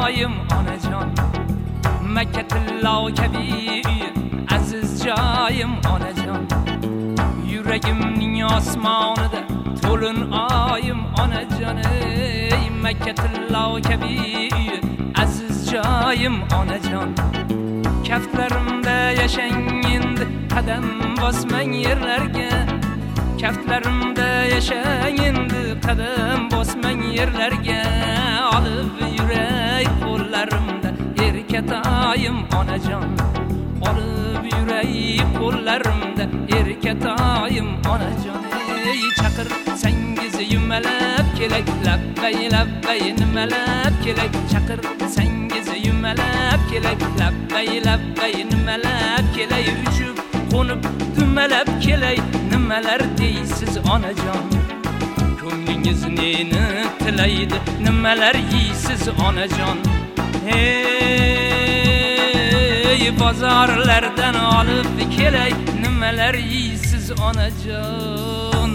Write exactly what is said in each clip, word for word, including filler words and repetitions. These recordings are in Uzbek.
ketoyim onajon. Makka tillo kabi aziz joyim onajon. Yuragimning osmonida to'lin oyim onajon. Ey Makka tillo kabi aziz joyim onajon. Kaftlarimda yashang endi, qadam bosmang yerlarga. Kaftlarimda yashang endi, qadam bosmang yerlarga. Olib yuray qo'llarimda erkatoyim onajon. Olib yuray qo'llarimda erkatoyim onajon. Ey chaqir sangiz yumalab kelay, labbay labbay nimalab kelay. Chaqir sangiz yumalab kelay, labbay labbay nimalab kelay. Uchib qo'nib dumalab kelay, nimalar deysiz onajon. Ko'nglingiz neni tilaydi, nimalar yeysiz onajon. Hey bozorlardan olib kelay, nimalar yeysiz onajon.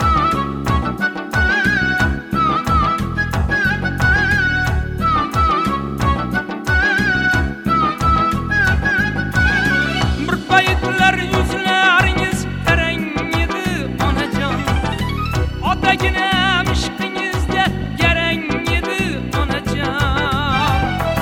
Bir paytlar yuzlaringiz tarang edi onajon. Otaginam ishqingizda garang edi onajon.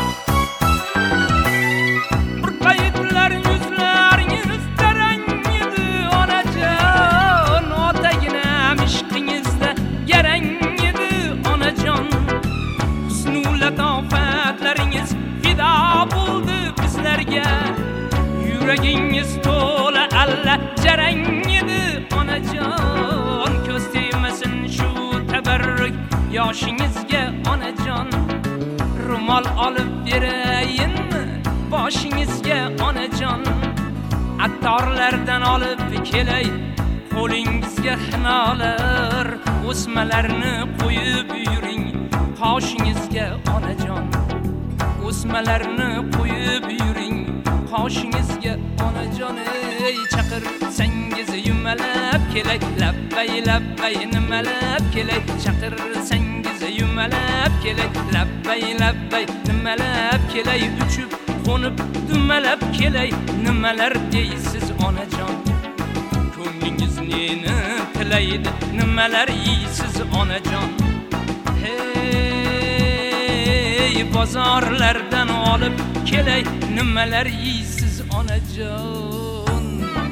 Bir paytlar yuzlaringiz tarang edi onajon. Otaginam ishqingizda garang edi onajon. Husnu latofatlaringiz fido bo'ldi bizlarga. Yuragingiz to'la alla jarang edi onajon. Ko'z tegmasin shu tabarruk yoshingizga onajon. Rumol olib berayinmi boshingizga onajon. Attorlardan olib kelay qo'lingizga xinolar. O'smalarni qo'yib yuring qoshingizga onajon. O'smalarni qo'yib yuring qoshingizga onajon. Ey chaqir sangiz yumalab kelay, labbay labbay nimalab kelay. Chaqir sangiz yumalab kelay, labbay labbay nimalab kelay. Uchib qo'nib dumalab kelay, nimalar deysiz onajon. Ko'nglingiz neni tilaydi, nimalar yeysiz onajon. Hey bozorlardan olib kelay, nimalar yeysiz onajon.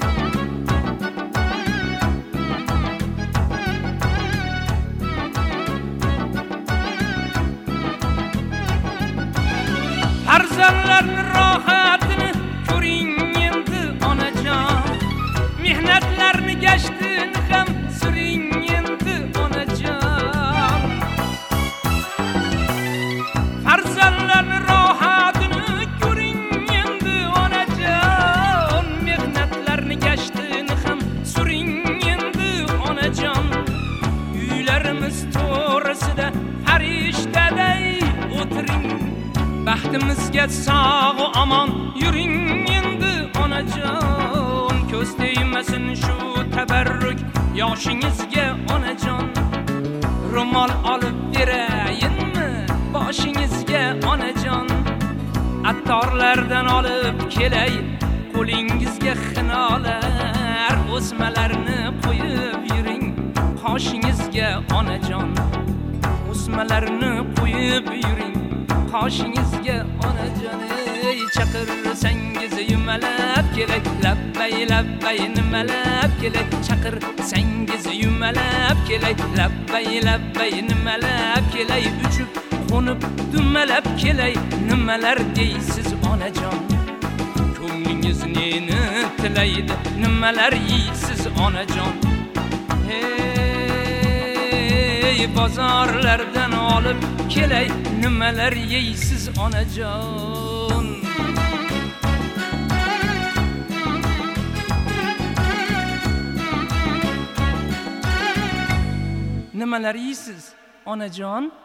Farzandlarni rohatini ko'ring endi onajon. Mehnatlarni gashtini ham suring endi onajon. Farzandlarni rohatini ko'ring endi onajon. Mehnatlarni gashtini ham suring endi onajon. Uylarimiz to'g'risida farishtaday o'tiring. Baxtimizga sog' va omon yuring endi onajon. Ko'z tegmasin shu tabarruk yoshingizga onajon. Rumol olib berayinmi boshingizga onajon. Attorlardan olib kelay qo'lingizga xinolar. O'smalarni qo'yib yuring qoshingizga onajon. O'smalarni qo'yib yuring qoshingizga onajon. Ey chaqir sangiz yumalab kelay, labbay labbay nimalab kelay. Chaqir sangiz yumalab kelay, labbay labbay nimalab kelay. Uchib qo'nib dumalab kelay, nimalar deysiz onajon. Ko'nglingiz neni tilaydi, nimalar yeysiz onajon. Hey bozorlardan olib kelay, nimalar yeysiz onajon. Nimalar yeysiz onajon?